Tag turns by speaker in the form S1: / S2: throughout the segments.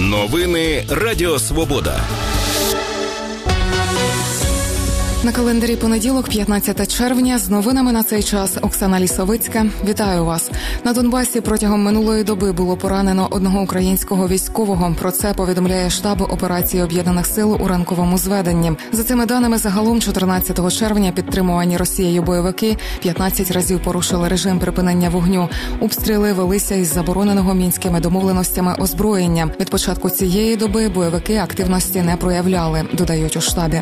S1: Новини Радіо Свобода.
S2: На календарі понеділок, 15 червня. З новинами на цей час Оксана Лісовицька. Вітаю вас. На Донбасі протягом минулої доби було поранено одного українського військового. Про це повідомляє штаб операції Об'єднаних сил у ранковому зведенні. За цими даними, загалом 14 червня підтримувані Росією бойовики 15 разів порушили режим припинення вогню. Обстріли велися із забороненого мінськими домовленостями озброєння. Від початку цієї доби бойовики активності не проявляли, додають у штабі.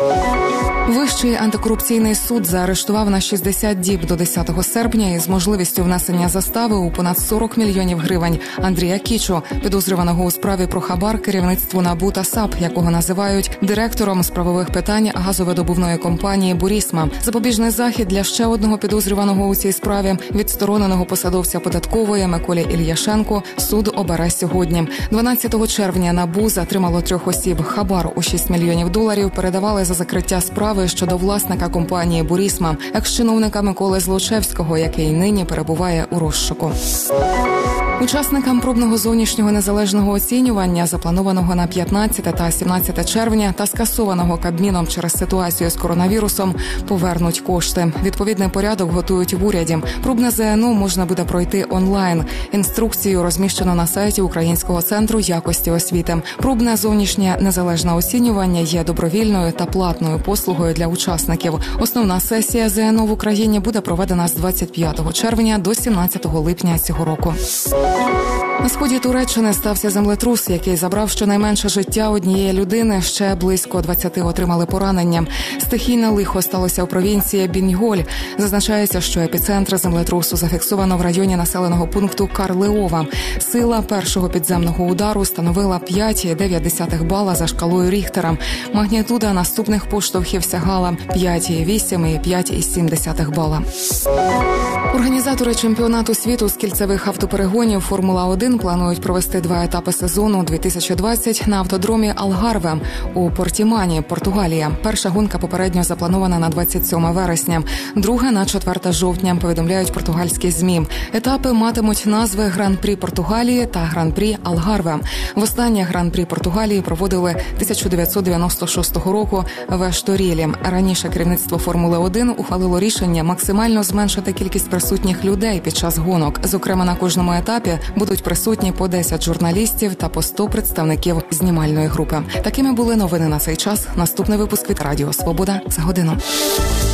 S2: Вищий антикорупційний суд заарештував на 60 діб до 10 серпня із можливістю внесення застави у понад 40 мільйонів гривень Андрія Кічу, підозрюваного у справі про хабар керівництву НАБУ та САП, якого називають директором з правових питань газовидобувної компанії «Бурісма». Запобіжний захід для ще одного підозрюваного у цій справі, відстороненого посадовця податкової Миколі Ільяшенко, суд обере сьогодні. 12 червня НАБУ затримало 3 осіб. Хабар у $6 мільйонів передавали за закриття справи щодо власника компанії «Бурісма», екс-чиновника Миколи Злочевського, який нині перебуває у розшуку. Учасникам пробного зовнішнього незалежного оцінювання, запланованого на 15 та 17 червня та скасованого Кабміном через ситуацію з коронавірусом, повернуть кошти. Відповідний порядок готують в уряді. Пробне ЗНО можна буде пройти онлайн. Інструкцію розміщено на сайті Українського центру якості освіти. Пробне зовнішнє незалежне оцінювання є добровільною та платною послугою для учасників. Основна сесія ЗНО в Україні буде проведена з 25 червня до 17 липня цього року. На сході Туреччини стався землетрус, який забрав щонайменше життя однієї людини. Ще близько 20 отримали поранення. Стихійне лихо сталося у провінції Біньголь. Зазначається, що епіцентр землетрусу зафіксовано в районі населеного пункту Карлеова. Сила першого підземного удару становила 5,9 бала за шкалою Ріхтера. Магнітуда наступних поштовхів сягала 5,8 і 5,7 бала. Організатори чемпіонату світу з кільцевих автоперегонів «Формула-1» планують провести 2 етапи сезону 2020 на автодромі Алгарве у Портімані, Португалія. Перша гонка попередньо запланована на 27 вересня, друга – на 4 жовтня, повідомляють португальські ЗМІ. Етапи матимуть назви Гран-прі Португалії та Гран-прі Алгарве. Востаннє Гран-прі Португалії проводили 1996 року в Ешторілі. Раніше керівництво «Формули-1» ухвалило рішення максимально зменшити кількість присутніх людей під час гонок. Зокрема, на кожному етапі будуть присутні по 10 журналістів та по 100 представників знімальної групи. Такими були новини на цей час. Наступний випуск від Радіо Свобода за годину.